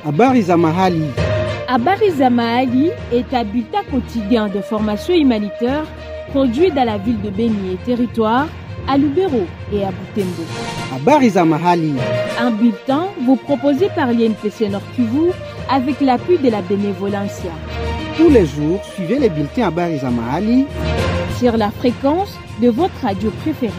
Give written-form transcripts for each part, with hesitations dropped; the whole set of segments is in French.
Habari za mahali. Habari za mahali est un bulletin quotidien de formation humanitaire produit dans la ville de Beni et territoire, à Lubero et à Butembo. Habari za mahali. Un bulletin vous proposé par l'INPC Nord Kivu avec l'appui de la Bénévolencia. Tous les jours, suivez les bulletins Habari za mahali sur la fréquence de votre radio préférée.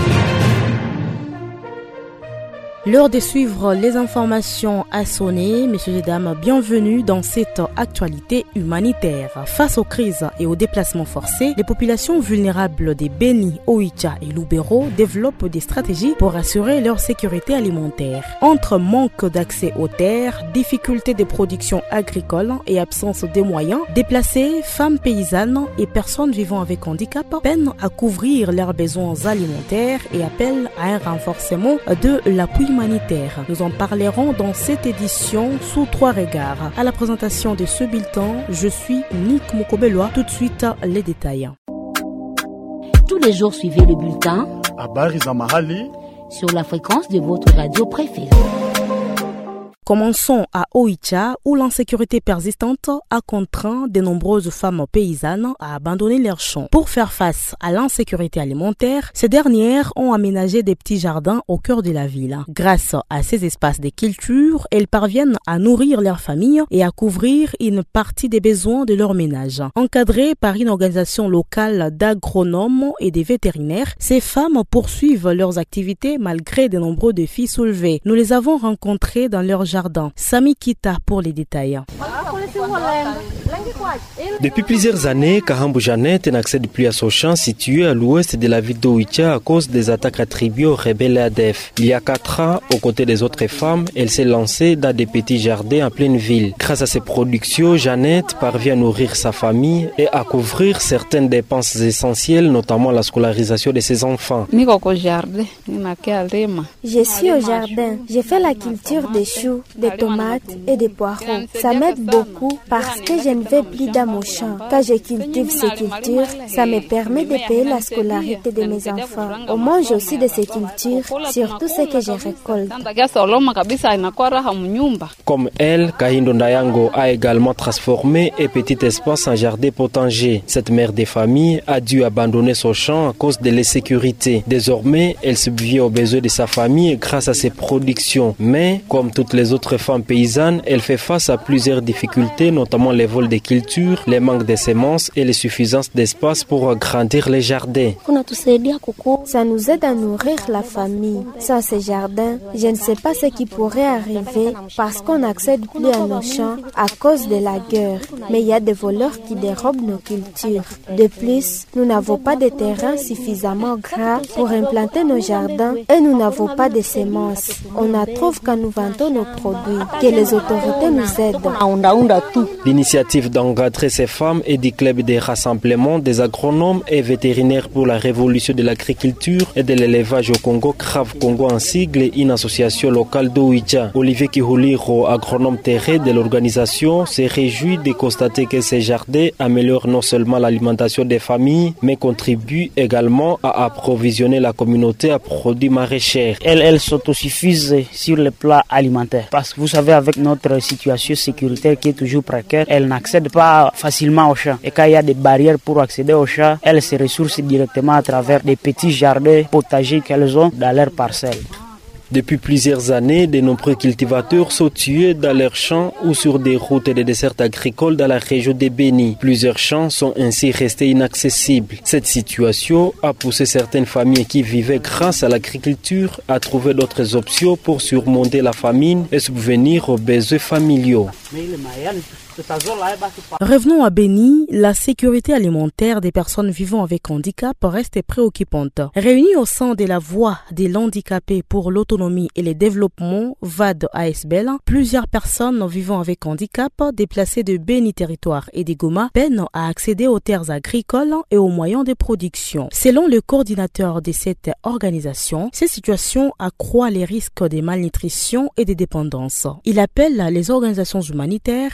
L'heure de suivre les informations a sonné. Messieurs et dames, bienvenue dans cette actualité humanitaire. Face aux crises et aux déplacements forcés, les populations vulnérables des Beni, Oicha et Lubero développent des stratégies pour assurer leur sécurité alimentaire. Entre manque d'accès aux terres, difficultés de production agricole et absence de moyens, déplacés, femmes paysannes et personnes vivant avec handicap peinent à couvrir leurs besoins alimentaires et appellent à un renforcement de l'appui humanitaire. Nous en parlerons dans cette édition sous 3 regards. À la présentation de ce bulletin, je suis Nick Moukobelwa. Tout de suite, les détails. Tous les jours, suivez le bulletin Habari za mahali sur la fréquence de votre radio préférée. Commençons à Oicha, où l'insécurité persistante a contraint de nombreuses femmes paysannes à abandonner leurs champs. Pour faire face à l'insécurité alimentaire, ces dernières ont aménagé des petits jardins au cœur de la ville. Grâce à ces espaces de culture, elles parviennent à nourrir leur famille et à couvrir une partie des besoins de leur ménage. Encadrées par une organisation locale d'agronomes et de vétérinaires, ces femmes poursuivent leurs activités malgré de nombreux défis soulevés. Nous les avons rencontrées dans leur jardin. Sami Kita pour les détails. Depuis plusieurs années, Kahambu Jeannette n'accède plus à son champ situé à l'ouest de la ville d'Oicha à cause des attaques attribuées aux rebelles ADF. Il y a 4 ans, aux côtés des autres femmes, elle s'est lancée dans des petits jardins en pleine ville. Grâce à ses productions, Jeannette parvient à nourrir sa famille et à couvrir certaines dépenses essentielles, notamment la scolarisation de ses enfants. Je suis au jardin. J'ai fait la culture des choux, des tomates et des poireaux. Ça m'aide beaucoup parce que je ne vais plus dans mon champ. Quand je cultive ces cultures, ça me permet de payer la scolarité de mes enfants. On mange aussi de ces cultures, surtout ce que je récolte. Comme elle, Kahindo Ndayango a également transformé un petit espace en jardin potager. Cette mère de famille a dû abandonner son champ à cause de l'insécurité. Désormais, elle subvient aux besoins de sa famille grâce à ses productions. Mais, comme toutes les autres femmes paysannes, elle fait face à plusieurs difficultés, notamment les vols de culture, les manques de semences et l'insuffisance d'espace pour agrandir les jardins. Ça nous aide à nourrir la famille. Sans ces jardins, je ne sais pas ce qui pourrait arriver parce qu'on n'accède plus à nos champs à cause de la guerre. Mais il y a des voleurs qui dérobent nos cultures. De plus, nous n'avons pas de terrain suffisamment gras pour implanter nos jardins et nous n'avons pas de semences. On en trouve quand nous vendons nos produits. Que les autorités nous aident. L'initiative d'encadrer ces femmes et du club des rassemblements des agronomes et vétérinaires pour la révolution de l'agriculture et de l'élevage au Congo, CRAV Congo en sigle, une association locale d'Oicha. Olivier Kihuliro, agronome terrain de l'organisation, se réjouit de constater que ces jardins améliorent non seulement l'alimentation des familles, mais contribuent également à approvisionner la communauté à produits maraîchers. Elles s'autosuffisent sur le plan alimentaire. Parce que vous savez, avec notre situation sécuritaire qui est toujours précaire, elles n'accèdent pas facilement au champ. Et quand il y a des barrières pour accéder au champ, elles se ressourcent directement à travers des petits jardins potagers qu'elles ont dans leurs parcelles. Depuis plusieurs années, de nombreux cultivateurs sont tués dans leurs champs ou sur des routes et des dessertes agricoles dans la région de Beni. Plusieurs champs sont ainsi restés inaccessibles. Cette situation a poussé certaines familles qui vivaient grâce à l'agriculture à trouver d'autres options pour surmonter la famine et subvenir aux besoins familiaux. Revenons à Beni, la sécurité alimentaire des personnes vivant avec handicap reste préoccupante. Réunis au sein de la Voix des handicapés pour l'autonomie et le développement, VAD ASBL, plusieurs personnes vivant avec handicap déplacées de Beni territoire et des Goma peinent à accéder aux terres agricoles et aux moyens de production. Selon le coordinateur de cette organisation, ces situations accroît les risques de malnutrition et de dépendance. Il appelle les organisations humanitaires à renforcer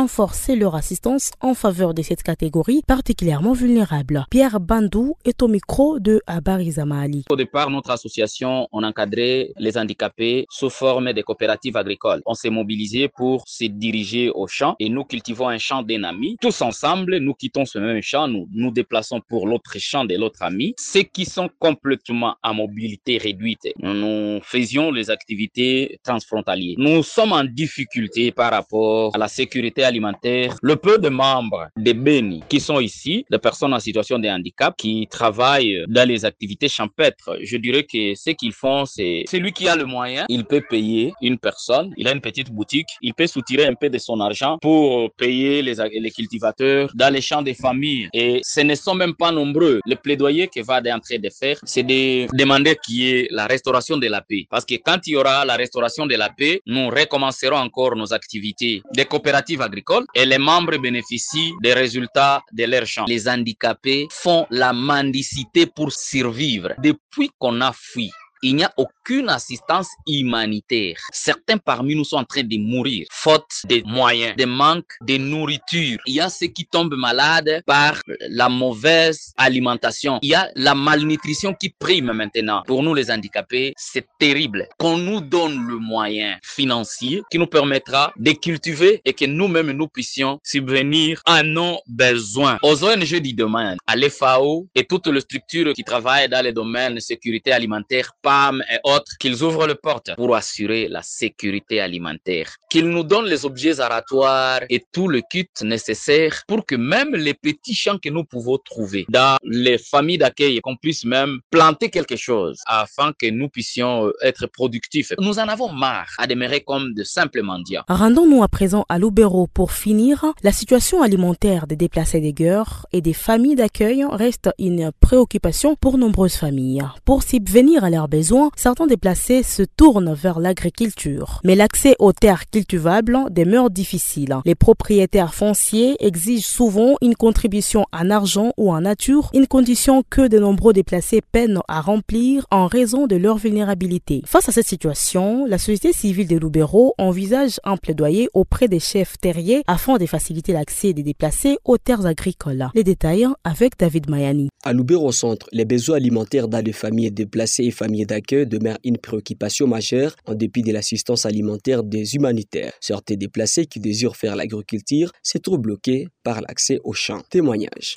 renforcer leur assistance en faveur de cette catégorie particulièrement vulnérable. Pierre Bandou est au micro de Habari za Mahali. Au départ, notre association, on encadrait les handicapés sous forme de coopératives agricoles. On s'est mobilisé pour se diriger au champ et nous cultivons un champ d'un ami. Tous ensemble, nous quittons ce même champ, nous déplaçons pour l'autre champ de l'autre ami. Ceux qui sont complètement à mobilité réduite, nous faisions les activités transfrontalières. Nous sommes en difficulté par rapport à la sécurité alimentaire. Le peu de membres des Béni qui sont ici, des personnes en situation de handicap, qui travaillent dans les activités champêtres, je dirais que ce qu'ils font, c'est celui qui a le moyen, il peut payer une personne, il a une petite boutique, il peut soutirer un peu de son argent pour payer les cultivateurs dans les champs des familles. Et ce ne sont même pas nombreux. Le plaidoyer que va en train de faire, c'est de demander qu'il y ait la restauration de la paix. Parce que quand il y aura la restauration de la paix, nous recommencerons encore nos activités des coopératives agricoles et les membres bénéficient des résultats de leurs champs. Les handicapés font la mendicité pour survivre. Depuis qu'on a fui, il n'y a aucune assistance humanitaire. Certains parmi nous sont en train de mourir, faute de moyens, de manque de nourriture. Il y a ceux qui tombent malades par la mauvaise alimentation. Il y a la malnutrition qui prime maintenant. Pour nous les handicapés, c'est terrible. Qu'on nous donne le moyen financier qui nous permettra de cultiver et que nous-mêmes nous puissions subvenir à nos besoins. Aux ONG du domaine, à l'FAO et toutes les structures qui travaillent dans les domaines de sécurité alimentaire, PAM et autres, qu'ils ouvrent les portes pour assurer la sécurité alimentaire, qu'ils nous donnent les objets aratoires et tout le kit nécessaire pour que même les petits champs que nous pouvons trouver dans les familles d'accueil, qu'on puisse même planter quelque chose afin que nous puissions être productifs. Nous en avons marre à demeurer comme de simples mendiants. Rendons-nous à présent à Lubero pour finir. La situation alimentaire des déplacés des guerres et des familles d'accueil reste une préoccupation pour nombreuses familles. Pour subvenir à leurs besoins, certains déplacés se tournent vers l'agriculture. Mais l'accès aux terres cultivables demeure difficile. Les propriétaires fonciers exigent souvent une contribution en argent ou en nature, une condition que de nombreux déplacés peinent à remplir en raison de leur vulnérabilité. Face à cette situation, la société civile de Lubero envisage un plaidoyer auprès des chefs terriers afin de faciliter l'accès des déplacés aux terres agricoles. Les détails avec David Mayani. À Lubero Centre, les besoins alimentaires dans les familles déplacées et familles d'accueil demeurent une préoccupation majeure en dépit de l'assistance alimentaire des humanitaires. Certains déplacés qui désirent faire l'agriculture se trouvent bloqués par l'accès aux champs. Témoignage.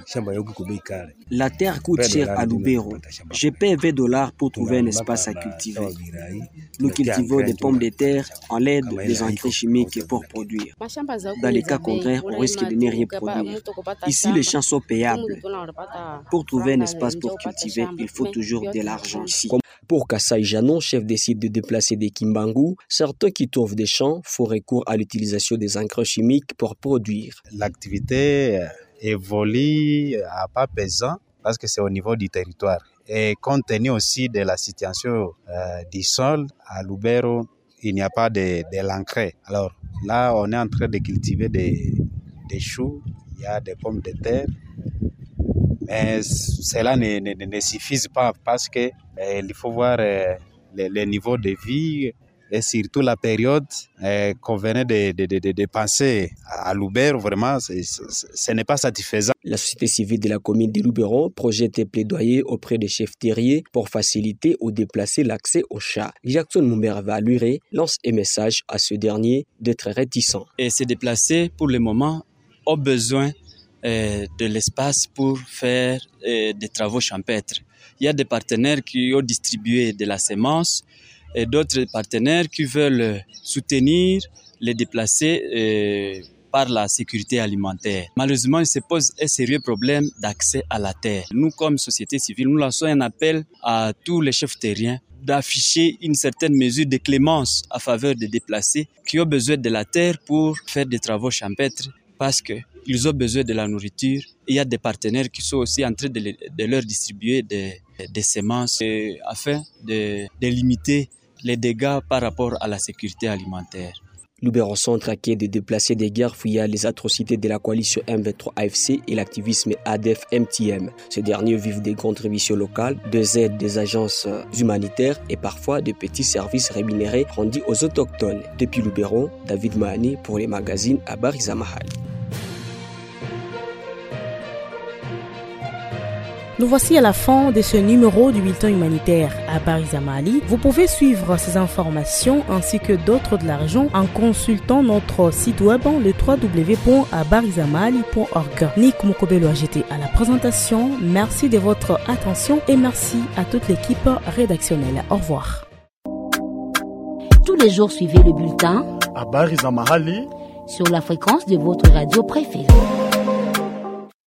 La terre coûte cher à Lubero. Je paie $20 pour trouver un espace à cultiver. Nous cultivons des pommes de terre en l'aide des engrais chimiques pour produire. Dans les cas contraires, on risque de ne rien produire. Ici, les champs sont payables. Pour trouver un espace pour cultiver, il faut toujours de l'argent ici. Pour Kassai Janon, chef des sites de déplacés des Kimbangu, certains qui trouvent des champs font recours à l'utilisation des engrais chimiques pour produire. L'activité évolue à pas pesant parce que c'est au niveau du territoire. Et compte tenu aussi de la situation du sol, à Lubero, il n'y a pas de l'engrais. Alors là, on est en train de cultiver des choux, il y a des pommes de terre. Mais cela ne suffit pas parce que il faut voir le niveau de vie et surtout la période qu'on venait de penser à Lubero. Vraiment, ce n'est pas satisfaisant. La société civile de la commune de Lubero projette et plaidoyer auprès des chefs terriers pour faciliter aux déplacés l'accès aux chats. Jackson Mumberva Luré lance un message à ce dernier d'être réticent. Et ces déplacés, pour le moment, ont besoin de l'espace pour faire des travaux champêtres. Il y a des partenaires qui ont distribué de la semence et d'autres partenaires qui veulent soutenir les déplacés par la sécurité alimentaire. Malheureusement, il se pose un sérieux problème d'accès à la terre. Nous, comme société civile, nous lançons un appel à tous les chefs terriens d'afficher une certaine mesure de clémence à faveur des déplacés qui ont besoin de la terre pour faire des travaux champêtres parce qu'ils ont besoin de la nourriture. Il y a des partenaires qui sont aussi en train de leur distribuer des semences afin de limiter les dégâts par rapport à la sécurité alimentaire. Lubero Centre accuse de déplacer des guerres fuyant les atrocités de la coalition M23 AFC et l'activisme ADF-MTM. Ces derniers vivent des contributions locales, des aides des agences humanitaires et parfois de petits services rémunérés rendus aux autochtones. Depuis Lubero, David Mahani pour les magazines Habari za Mahali. Nous voici à la fin de ce numéro du bulletin humanitaire Habari za Mahali. Vous pouvez suivre ces informations ainsi que d'autres de la région en consultant notre site web le www.habarizamahali.org. Nick Mukobelo a été à la présentation. Merci de votre attention et merci à toute l'équipe rédactionnelle. Au revoir. Tous les jours, suivez le bulletin Habari za Mahali sur la fréquence de votre radio préférée.